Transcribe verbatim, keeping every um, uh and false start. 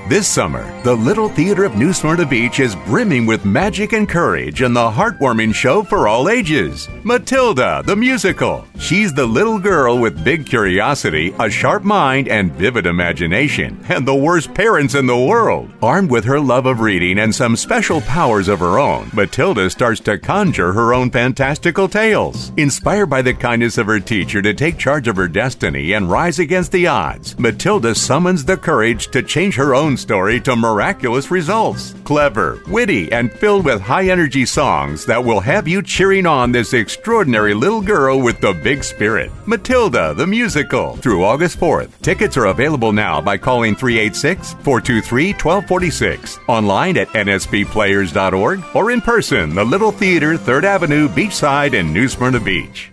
This summer, the Little Theater of New Smyrna Beach is brimming with magic and courage in the heartwarming show for all ages, Matilda, the musical. She's the little girl with big curiosity, a sharp mind, and vivid imagination, and the worst parents in the world. Armed with her love of reading and some special powers of her own, Matilda starts to conjure her own fantastical tales. Inspired by the kindness of her teacher to take charge of her destiny and rise against the odds, Matilda summons the courage to change her own story to miraculous results. Clever, witty, and filled with high-energy songs that will have you cheering on this extraordinary little girl with the big spirit. Matilda, the musical, through August fourth. Tickets are available now by calling three eight six, four two three, one two four six, online at N S B players dot org, or in person, the Little Theater, third Avenue, Beachside in New Smyrna Beach.